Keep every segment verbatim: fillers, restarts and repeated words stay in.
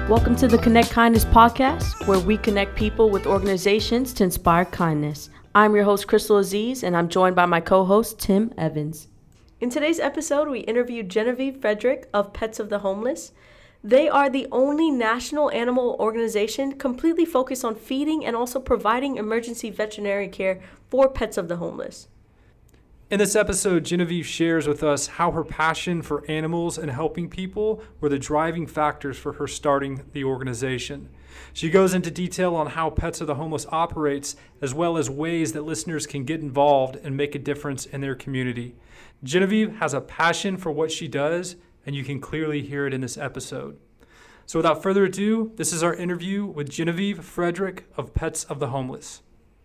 Welcome to the Connect Kindness podcast, where we connect people with organizations to inspire kindness. I'm your host, Crystal Aziz, and I'm joined by my co-host, Tim Evans. In today's episode, we interviewed Genevieve Frederick of Pets of the Homeless. They are the only national animal organization completely focused on feeding and also providing emergency veterinary care for pets of the homeless. In this episode, Genevieve shares with us how her passion for animals and helping people were the driving factors for her starting the organization. She goes into detail on how Pets of the Homeless operates, as well as ways that listeners can get involved and make a difference in their community. Genevieve has a passion for what she does, and you can clearly hear it in this episode. So without further ado, this is our interview with Genevieve Frederick of Pets of the Homeless.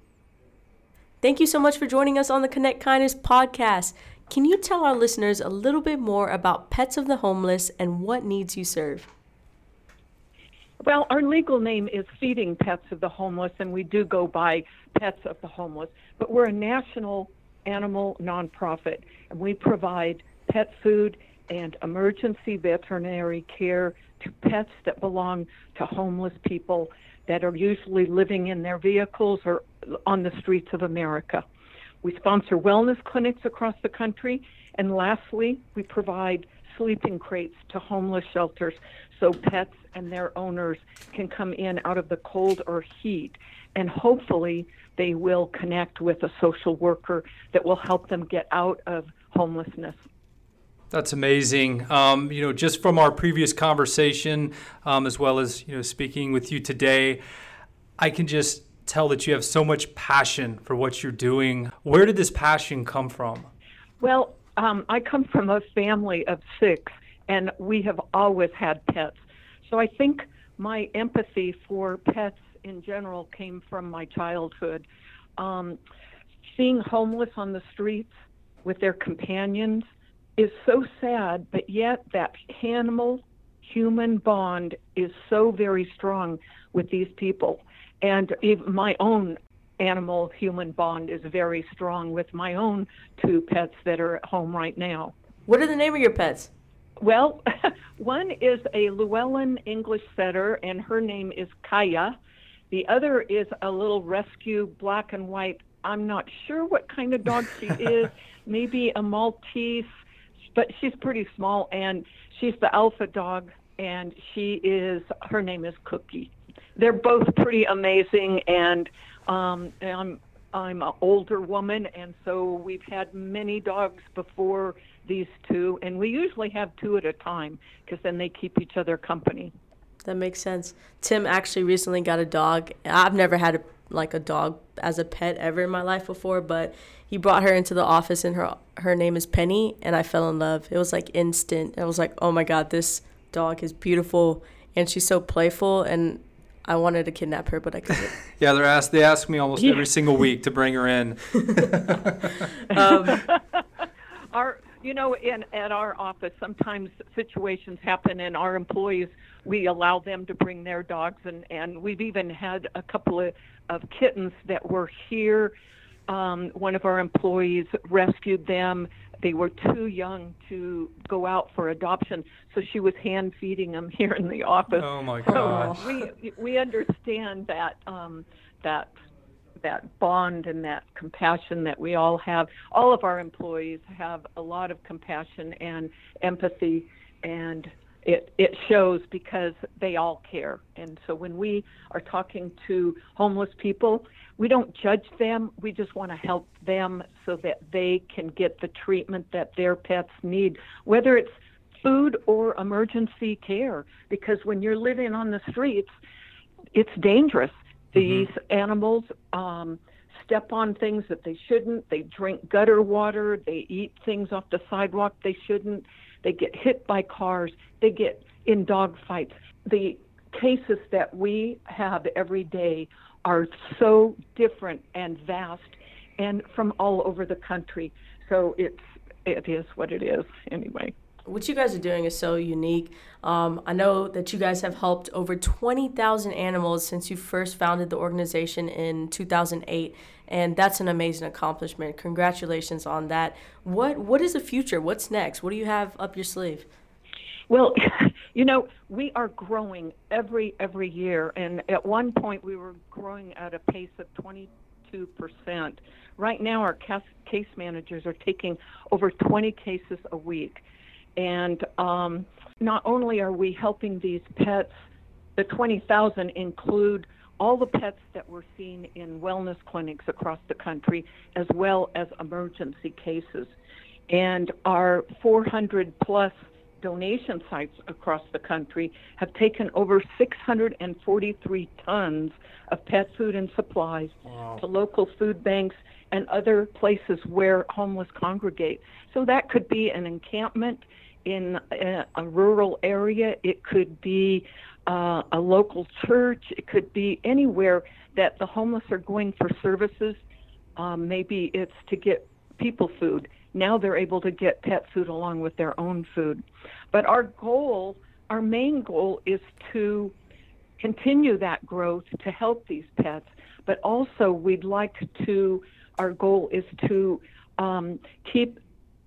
Thank you so much for joining us on the Connect Kindness podcast. Can you tell our listeners a little bit more about Pets of the Homeless and what needs you serve? Well, our legal name is Feeding Pets of the Homeless, and we do go by Pets of the Homeless. But we're a national animal nonprofit, and we provide pet food and emergency veterinary care to pets that belong to homeless people that are usually living in their vehicles or on the streets of America. We sponsor wellness clinics across the country. And lastly, we provide sleeping crates to homeless shelters so pets and their owners can come in out of the cold or heat. And hopefully they will connect with a social worker that will help them get out of homelessness. That's amazing. Um, you know, just from our previous conversation, um, as well as, you know, speaking with you today, I can just tell that you have so much passion for what you're doing. Where did this passion come from? Well, um, I come from a family of six, and we have always had pets. So I think my empathy for pets in general came from my childhood. Um, seeing homeless on the streets with their companions is so sad, but yet that animal-human bond is so very strong with these people. And even my own animal-human bond is very strong with my own two pets that are at home right now. What are the name of your pets? Well, one is a Llewellyn English setter, and her name is Kaya. The other is a little rescue black and white. I'm not sure what kind of dog she is, maybe a Maltese, but she's pretty small, and she's the alpha dog, and she is, her name is Cookie. They're both pretty amazing, and um, I'm I'm an older woman, and so we've had many dogs before these two, and we usually have two at a time because then they keep each other company. That makes sense. Tim actually recently got a dog. I've never had a, like a dog as a pet ever in my life before, but he brought her into the office, and her her name is Penny, and I fell in love. It was like instant. I was like, oh my God, this dog is beautiful, and she's so playful, and I wanted to kidnap her, but I couldn't. Yeah, they're asked, they ask me almost Yeah. every single week to bring her in. um, our, you know, in at our office, sometimes situations happen, and our employees, we allow them to bring their dogs, and, and we've even had a couple of, of kittens that were here. Um, one of our employees rescued them. They were too young to go out for adoption, so she was hand feeding them here in the office. Oh my So gosh. we we understand that um, that that bond and that compassion that we all have. All of our employees have a lot of compassion and empathy, and it it shows because they all care. And so when we are talking to homeless people, we don't judge them. We just want to help them so that they can get the treatment that their pets need, whether it's food or emergency care. Because when you're living on the streets, it's dangerous. These mm-hmm. animals um, step on things that they shouldn't. They drink gutter water. They eat things off the sidewalk they shouldn't. They get hit by cars. They get in dog fights. The cases that we have every day are so different and vast and from all over the country. So it's it is what it is anyway. What you guys are doing is so unique. Um, I know that you guys have helped over twenty thousand animals since you first founded the organization in two thousand eight, and that's an amazing accomplishment. Congratulations on that. What What is the future? What's next? What do you have up your sleeve? Well, you know, we are growing every every year, and at one point we were growing at a pace of twenty-two percent. Right now, our case, case managers are taking over twenty cases a week, and um, not only are we helping these pets, the twenty thousand include all the pets that we're seeing in wellness clinics across the country, as well as emergency cases. And our four hundred plus donation sites across the country have taken over six hundred forty-three tons of pet food and supplies wow. to local food banks and other places where homeless congregate. So that could be an encampment in a, a rural area. It could be uh, a local church. It could be anywhere that the homeless are going for services. Um, maybe it's to get people food. Now they're able to get pet food along with their own food. But our goal, our main goal, is to continue that growth to help these pets. But also we'd like to, our goal is to um, keep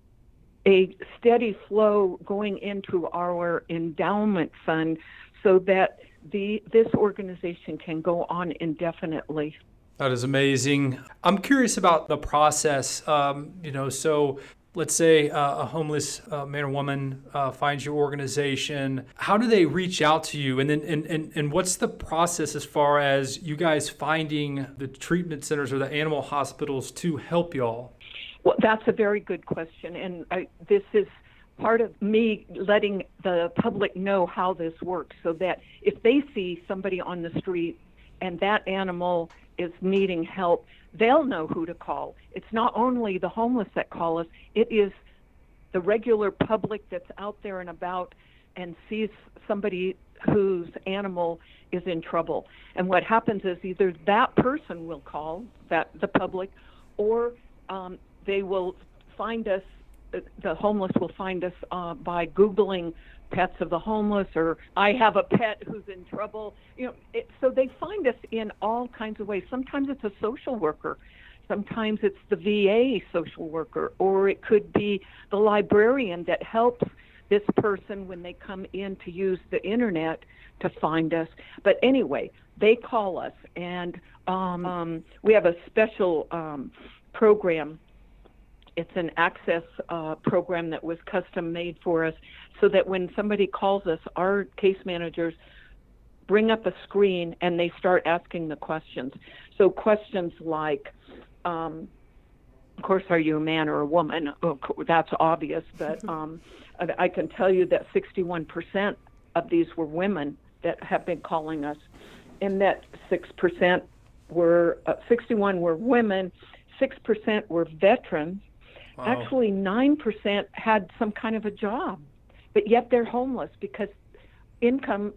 a steady flow going into our endowment fund so that the this organization can go on indefinitely. That is amazing. I'm curious about the process. Um, you know, so let's say uh, a homeless uh, man or woman uh, finds your organization. How do they reach out to you? And then, and, and, and what's the process as far as you guys finding the treatment centers or the animal hospitals to help y'all? Well, that's a very good question. And I, this is part of me letting the public know how this works so that if they see somebody on the street and that animal is needing help, they'll know who to call. It's not only the homeless that call us, it is the regular public that's out there and about and sees somebody whose animal is in trouble. And what happens is either that person will call, that the public, or um, they will find us, the homeless will find us uh, by Googling pets of the homeless, or I have a pet who's in trouble. You know, it, so they find us in all kinds of ways. Sometimes it's a social worker, sometimes it's the V A social worker, or it could be the librarian that helps this person when they come in to use the internet to find us. But anyway, they call us, and um, um, we have a special um, program. It's an access uh, program that was custom made for us so that when somebody calls us, our case managers bring up a screen and they start asking the questions. So questions like, um, of course, are you a man or a woman? Oh, that's obvious, but um, I can tell you that sixty-one percent of these were women that have been calling us, and that six percent were, uh, sixty-one were women, six percent were veterans. Wow. Actually, nine percent had some kind of a job, but yet they're homeless because income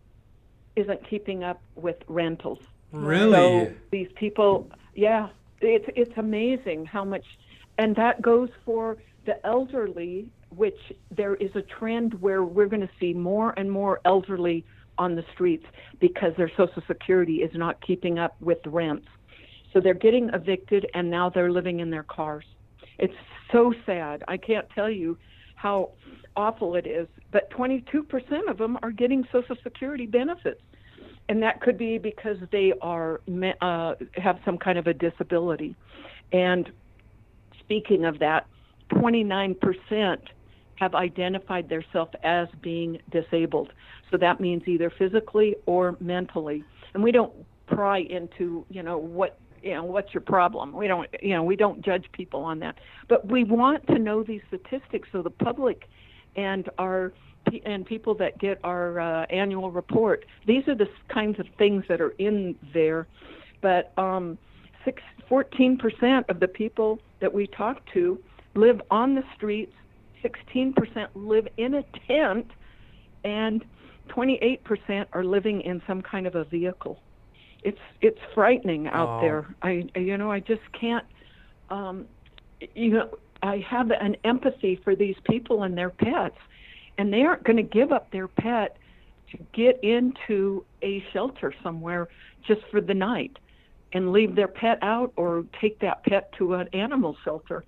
isn't keeping up with rentals. Really? So these people, yeah, it's it's amazing how much, and that goes for the elderly, which there is a trend where we're going to see more and more elderly on the streets because their Social Security is not keeping up with the rents. So they're getting evicted, and now they're living in their cars. It's so sad. I can't tell you how awful it is. But twenty-two percent of them are getting Social Security benefits. And that could be because they are uh, have some kind of a disability. And speaking of that, twenty-nine percent have identified themselves as being disabled. So that means either physically or mentally. And we don't pry into, you know, what you know, what's your problem? We don't, you know, we don't judge people on that. But we want to know these statistics so the public and our and people that get our uh, annual report, these are the kinds of things that are in there. But um, six, fourteen percent of the people that we talk to live on the streets, sixteen percent live in a tent, and twenty-eight percent are living in some kind of a vehicle. It's it's frightening out oh. there. I you know I just can't. Um, you know I have an empathy for these people and their pets, and they aren't going to give up their pet to get into a shelter somewhere just for the night and leave their pet out or take that pet to an animal shelter.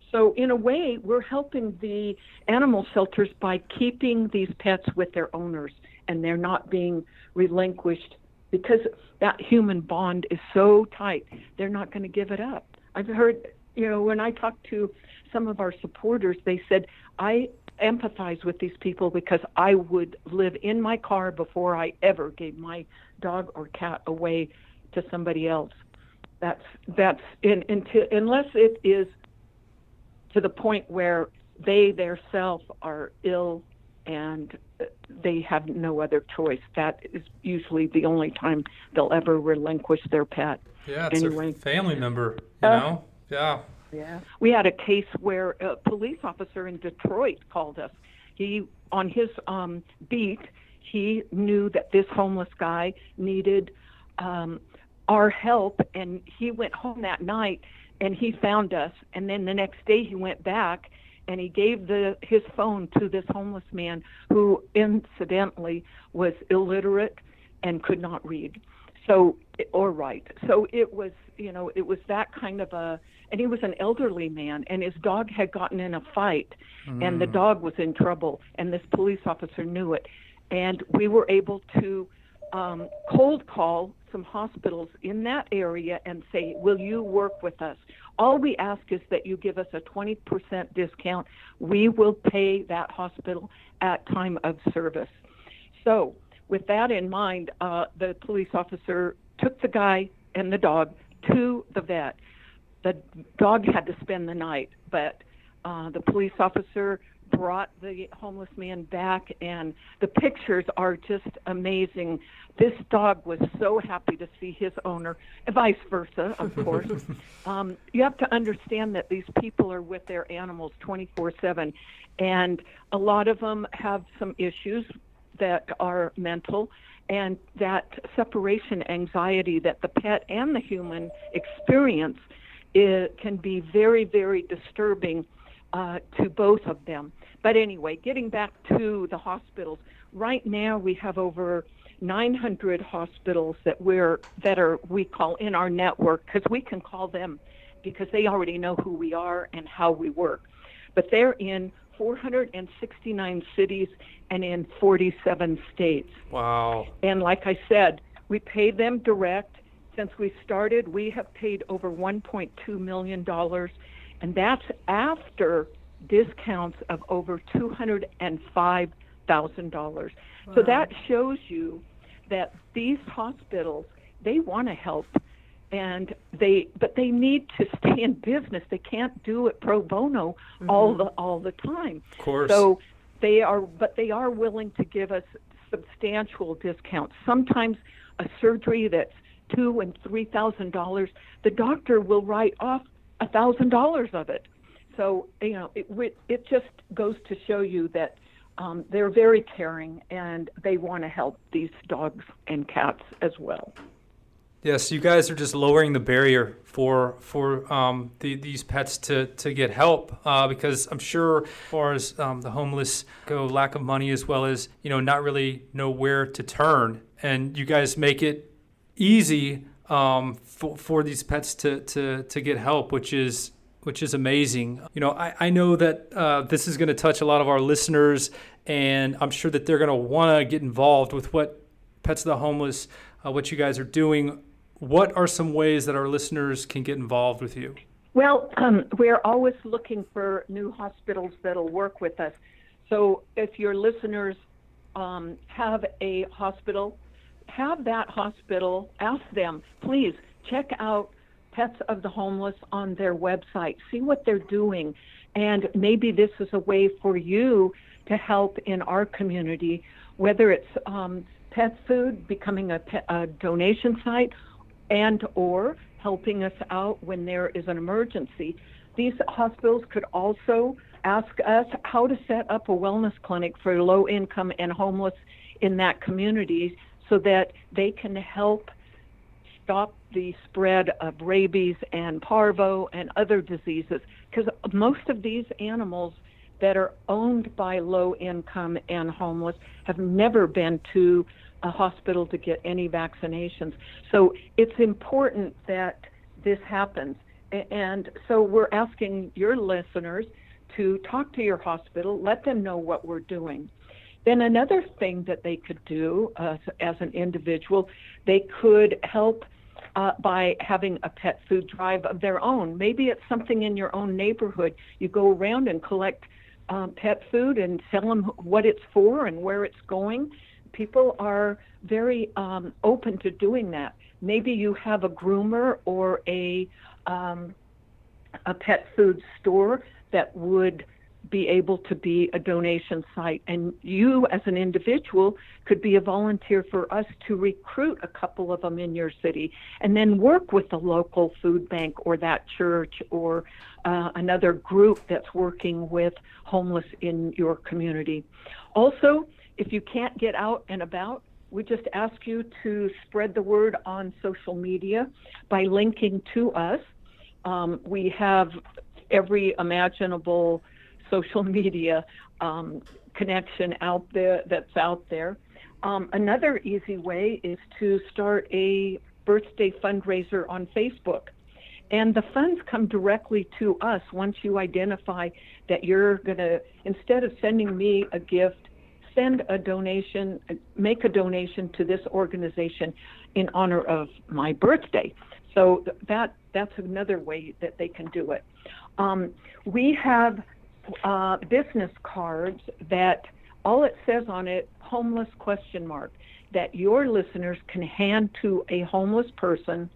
So in a way, we're helping the animal shelters by keeping these pets with their owners, and they're not being relinquished because that human bond is so tight. They're not going to give it up. I've heard, you know, when I talk to some of our supporters, they said, I empathize with these people because I would live in my car before I ever gave my dog or cat away to somebody else. That's, that's in, in to, unless it is to the point where they themselves are ill and they have no other choice. That is usually the only time they'll ever relinquish their pet. Yeah, it's anyway. a family member, you Uh, know? Yeah. Yeah. We had a case where a police officer in Detroit called us. He, on his um, beat, he knew that this homeless guy needed um, our help, and he went home that night and he found us. And then the next day he went back and he gave the his phone to this homeless man who incidentally was illiterate and could not read so or write. So it was, you know, it was that kind of a, and he was an elderly man, and his dog had gotten in a fight, mm. and the dog was in trouble, and this police officer knew it. And we were able to um, cold call some hospitals in that area and say, will you work with us? All we ask is that you give us a twenty percent discount. We will pay that hospital at time of service. So with that in mind, uh, the police officer took the guy and the dog to the vet. The dog had to spend the night, but uh, the police officer brought the homeless man back, and the pictures are just amazing. This dog was so happy to see his owner, and vice versa, of course. um, you have to understand that these people are with their animals twenty-four seven, and a lot of them have some issues that are mental, and that separation anxiety that the pet and the human experience, it can be very, very disturbing uh, to both of them. But anyway, getting back to the hospitals, right now we have over nine hundred hospitals that we're that are we call in our network, because we can call them because they already know who we are and how we work. But they're in four hundred sixty-nine cities and in forty-seven states. Wow. And like I said, we pay them direct. Since we started, we have paid over one point two million dollars, and that's after discounts of over two hundred five thousand dollars. Wow. So that shows you that these hospitals, they want to help, and they but they need to stay in business. They can't do it pro bono mm-hmm. all the all the time. Of course. So they are, but they are willing to give us substantial discounts. Sometimes a surgery that's two and three thousand dollars, the doctor will write off a thousand dollars of it. So you know, it it just goes to show you that um, they're very caring and they want to help these dogs and cats as well. Yes, you guys are just lowering the barrier for for um, the, these pets to, to get help uh, because I'm sure as far as um, the homeless go, lack of money as well as, you know, not really know where to turn. And you guys make it easy um, for, for these pets to, to, to get help, which is which is amazing. You know, I, I know that uh, this is going to touch a lot of our listeners, and I'm sure that they're going to want to get involved with what Pets of the Homeless, uh, what you guys are doing. What are some ways that our listeners can get involved with you? Well, um, we're always looking for new hospitals that'll work with us. So if your listeners um, have a hospital, have that hospital, ask them, please check out Pets of the Homeless on their website. See what they're doing. And maybe this is a way for you to help in our community, whether it's um, pet food, becoming a, pet, a donation site, and or helping us out when there is an emergency. These hospitals could also ask us how to set up a wellness clinic for low income and homeless in that community so that they can help stop the spread of rabies and parvo and other diseases, because most of these animals that are owned by low income and homeless have never been to a hospital to get any vaccinations. So it's important that this happens. And so we're asking your listeners to talk to your hospital, let them know what we're doing. Then another thing that they could do uh, as an individual, they could help uh, by having a pet food drive of their own. Maybe it's something in your own neighborhood. You go around and collect um, pet food and tell them what it's for and where it's going. People are very um, open to doing that. Maybe you have a groomer or a um, a pet food store that would be able to be a donation site, and you as an individual could be a volunteer for us to recruit a couple of them in your city and then work with the local food bank or that church or uh, another group that's working with homeless in your community. Also, if you can't get out and about, we just ask you to spread the word on social media by linking to us. Um, we have every imaginable social media um, connection out there that's out there. Um, another easy way is to start a birthday fundraiser on Facebook. And the funds come directly to us once you identify that you're going to, instead of sending me a gift, send a donation, make a donation to this organization in honor of my birthday. So that that's another way that they can do it. Um, we have uh, business cards that all it says on it, homeless question mark, that your listeners can hand to a homeless person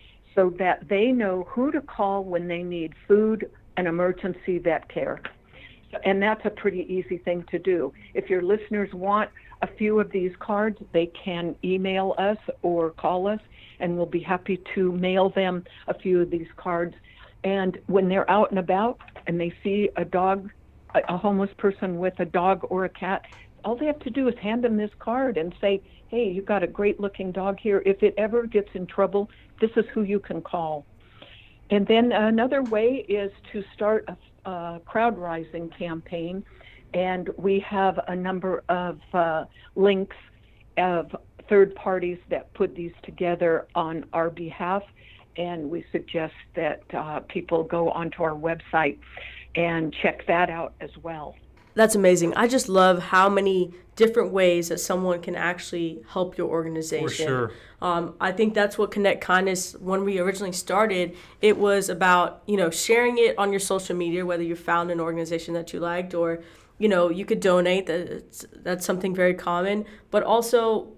so that they know who to call when they need food and emergency vet care. And that's a pretty easy thing to do. If your listeners want a few of these cards, they can email us or call us, and we'll be happy to mail them a few of these cards. And when they're out and about and they see a dog, a homeless person with a dog or a cat, all they have to do is hand them this card and say, hey, you got a great looking dog here. If it ever gets in trouble, this is who you can call. And then another way is to start a Uh, crowd rising campaign, and we have a number of uh, links of third parties that put these together on our behalf, and we suggest that uh, people go onto our website and check that out as well. That's amazing. I just love how many different ways that someone can actually help your organization. For sure. Um, I think that's what Connect Kindness, when we originally started, it was about, you know, sharing it on your social media, whether you found an organization that you liked or, you know, you could donate. That's, that's something very common. But also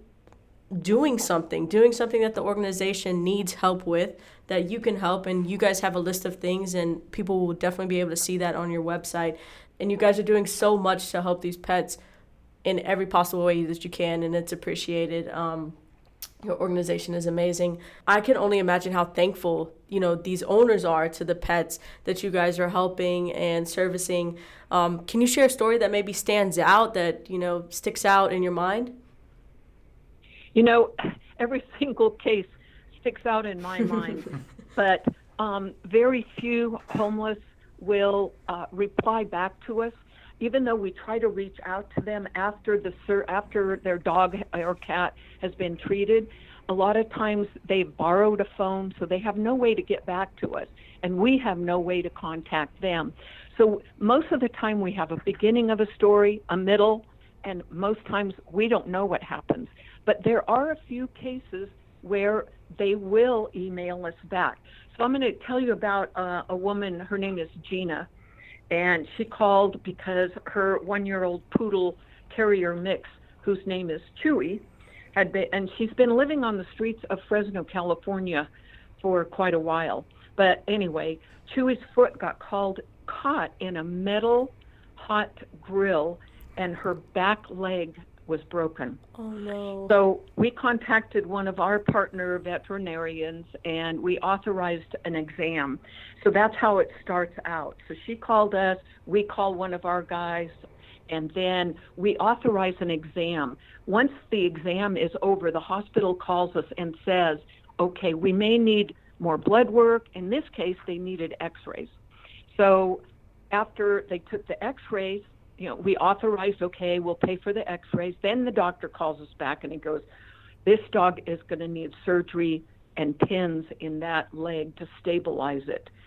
doing something, doing something that the organization needs help with, that you can help. And you guys have a list of things, and people will definitely be able to see that on your website. And you guys are doing so much to help these pets in every possible way that you can, and it's appreciated. Um, your organization is amazing. I can only imagine how thankful, you know, these owners are to the pets that you guys are helping and servicing. Um, can you share a story that maybe stands out, that, you know, sticks out in your mind? You know, every single case sticks out in my mind, but um, very few homeless will uh, reply back to us, even though we try to reach out to them after the after their dog or cat has been treated. A lot of times they've borrowed a phone, so they have no way to get back to us, and we have no way to contact them. So most of the time we have a beginning of a story, a middle, and most times we don't know what happens. But there are a few cases where they will email us back. So I'm going to tell you about uh, a woman. Her name is Gina, and she called because her one-year-old poodle terrier mix, whose name is Chewy, had been, and she's been living on the streets of Fresno, California, for quite a while. But anyway, Chewy's foot got called caught in a metal hot grill, and her back leg was broken. Oh, no. So we contacted one of our partner veterinarians, and we authorized an exam. So that's how it starts out. So she called us, we call one of our guys, and then we authorize an exam. Once the exam is over, the hospital calls us and says, okay, we may need more blood work. In this case, they needed x-rays. So after they took the x-rays, you know, we authorized, okay, we'll pay for the x-rays. Then the doctor calls us back and he goes, this dog is going to need surgery and pins in that leg to stabilize it.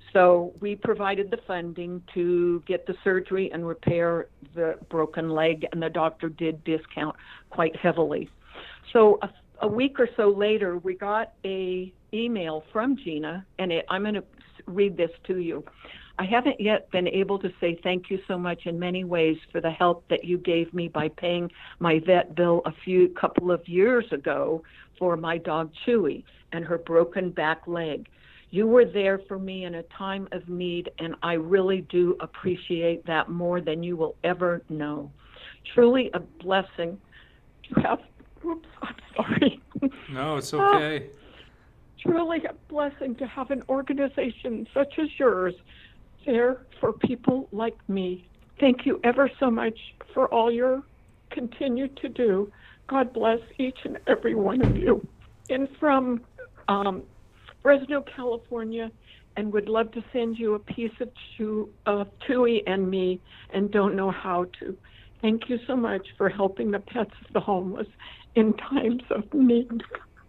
So we provided the funding to get the surgery and repair the broken leg, and the doctor did discount quite heavily. So a, a week or so later, we got a email from Gina, and it, I'm going to read this to you. I haven't yet been able to say thank you so much in many ways for the help that you gave me by paying my vet bill a few couple of years ago for my dog Chewy and her broken back leg. You were there for me in a time of need, and I really do appreciate that more than you will ever know. Truly a blessing to have, oops, I'm sorry. No, it's okay. Uh, truly a blessing to have an organization such as yours there for people like me. Thank you ever so much for all you continue to do. God bless each and every one of you. And from um, Fresno, California, and would love to send you a piece of, chew, of Chewy and me, and don't know how to. Thank you so much for helping the pets of the homeless in times of need.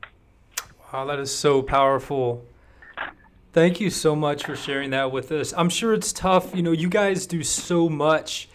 Wow, that is so powerful. Thank you so much for sharing that with us. I'm sure it's tough. You know, you guys do so much,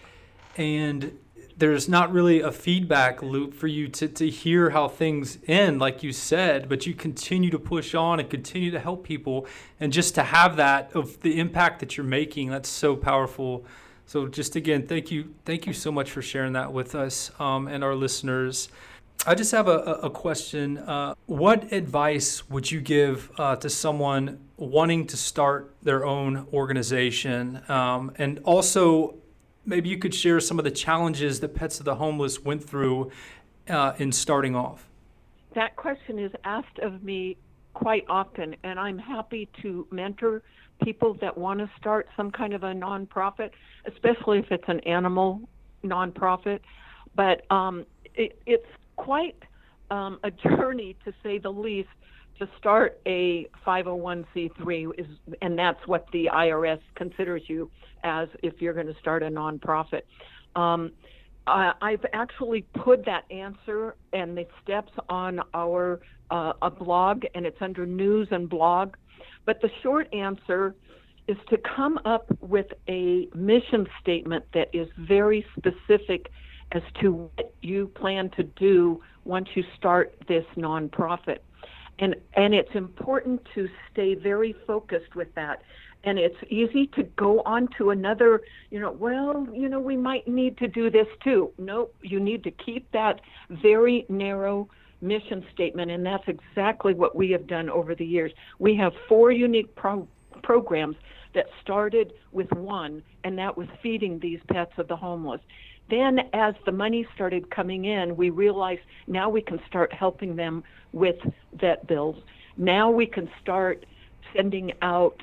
and there's not really a feedback loop for you to, to hear how things end, like you said, but you continue to push on and continue to help people. And just to have that of the impact that you're making, that's so powerful. So just again, thank you. Thank you so much for sharing that with us um, and our listeners. I just have a, a question. Uh, what advice would you give uh, to someone wanting to start their own organization? Um, and also, maybe you could share some of the challenges that Pets of the Homeless went through uh, in starting off. That question is asked of me quite often, and I'm happy to mentor people that want to start some kind of a nonprofit, especially if it's an animal nonprofit. But um, it, it's quite um, a journey, to say the least, to start a five oh one c three, is, and that's what the I R S considers you as if you're going to start a nonprofit. Um, I, I've actually put that answer and the steps on our uh, a blog, and it's under news and blog. But the short answer is to come up with a mission statement that is very specific as to what you plan to do once you start this nonprofit. And and it's important to stay very focused with that. And it's easy to go on to another, you know, well, you know, we might need to do this too. No, you need to keep that very narrow mission statement, and that's exactly what we have done over the years. We have four unique pro- programs that started with one, and that was feeding these pets of the homeless. Then as the money started coming in, we realized now we can start helping them with vet bills. Now we can start sending out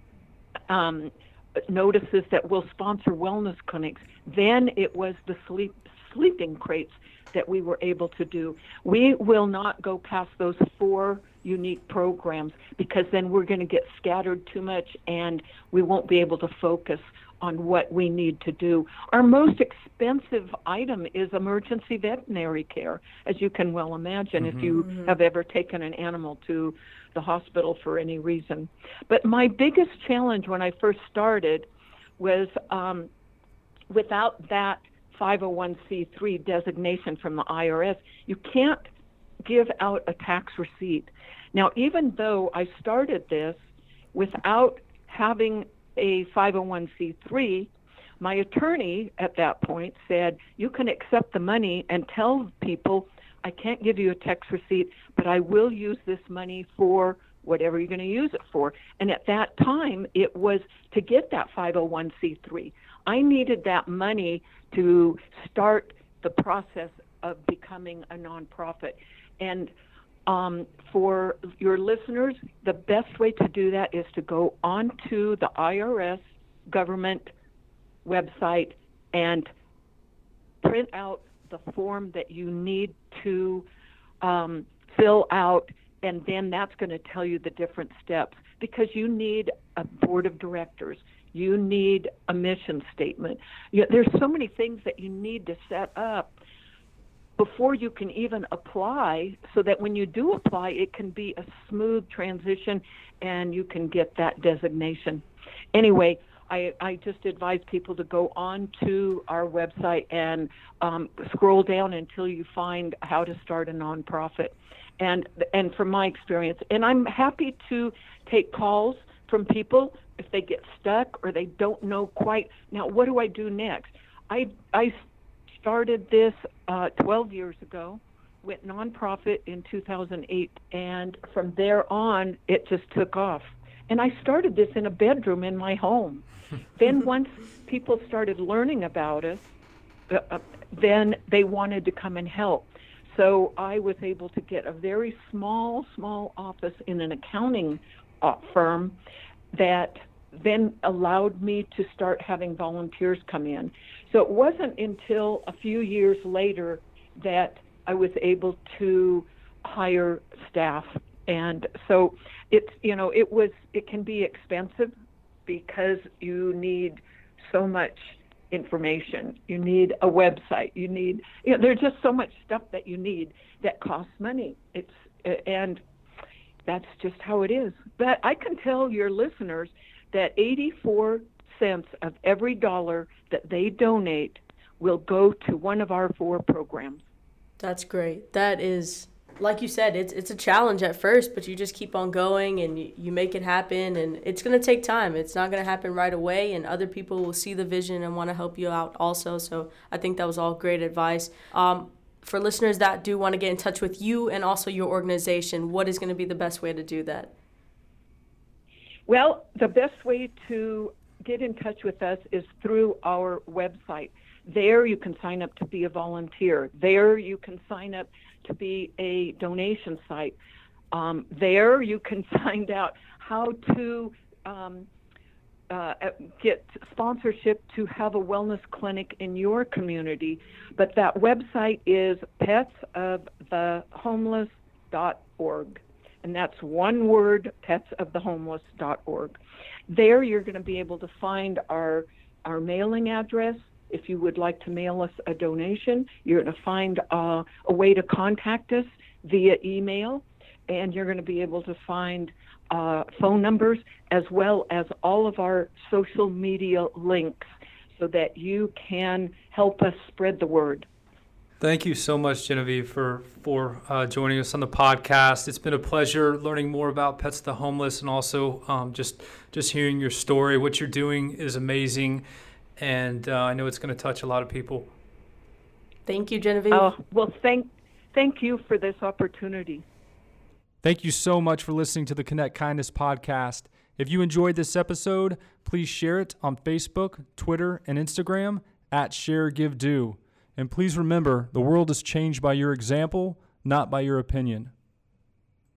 um, notices that we'll sponsor wellness clinics. Then it was the sleep sleeping crates that we were able to do. We will not go past those four unique programs, because then we're going to get scattered too much and we won't be able to focus on what we need to do. Our most expensive item is emergency veterinary care, as you can well imagine, mm-hmm. if you mm-hmm. have ever taken an animal to the hospital for any reason. But my biggest challenge when I first started was um, without that five oh one c three designation from the I R S, you can't give out a tax receipt. Now, even though I started this without having a five oh one c three, my attorney at that point said, you can accept the money and tell people, I can't give you a tax receipt, but I will use this money for whatever you're going to use it for. And at that time, it was to get that five oh one c three. I needed that money to start the process of becoming a nonprofit. And um, for your listeners, the best way to do that is to go onto the I R S government website and print out the form that you need to um, fill out, and then that's going to tell you the different steps, because you need a board of directors. You need a mission statement. You, there's so many things that you need to set up before you can even apply, so that when you do apply, it can be a smooth transition and you can get that designation. anyway, I, I just advise people to go on to our website and um, scroll down until you find how to start a nonprofit. And and from my experience, and I'm happy to take calls from people if they get stuck or they don't know quite, now what do I do next? I, I started this uh, twelve years ago, went nonprofit in two thousand eight, and from there on, it just took off. And I started this in a bedroom in my home. Then once people started learning about us, uh, then they wanted to come and help. So I was able to get a very small, small office in an accounting uh, firm that then allowed me to start having volunteers come in. So it wasn't until a few years later that I was able to hire staff. And so it's, you know, it was, it can be expensive because you need so much information. You need a website. You need, you know, there's just so much stuff that you need that costs money. It's, and that's just how it is. But I can tell your listeners that eighty-four cents of every dollar that they donate will go to one of our four programs. That's great. That is, like you said, it's it's a challenge at first, but you just keep on going and you, you make it happen, and it's going to take time. It's not going to happen right away, and other people will see the vision and want to help you out also. So I think that was all great advice. Um, for listeners that do want to get in touch with you and also your organization, what is going to be the best way to do that? Well, the best way to get in touch with us is through our website. There you can sign up to be a volunteer. There you can sign up to be a donation site. Um, there you can find out how to um, uh, get sponsorship to have a wellness clinic in your community. But that website is pets of the homeless dot org. And that's one word, pets of the homeless dot org. There you're going to be able to find our our mailing address. If you would like to mail us a donation, you're going to find uh, a way to contact us via email, and you're going to be able to find uh, phone numbers as well as all of our social media links so that you can help us spread the word. Thank you so much, Genevieve, for, for uh, joining us on the podcast. It's been a pleasure learning more about Pets of the Homeless and also um, just, just hearing your story. What you're doing is amazing, and uh, I know it's going to touch a lot of people. Thank you, Genevieve. Oh, well, thank, thank you for this opportunity. Thank you so much for listening to the Connect Kindness podcast. If you enjoyed this episode, please share it on Facebook, Twitter, and Instagram at Share Give Do. And please remember, the world is changed by your example, not by your opinion.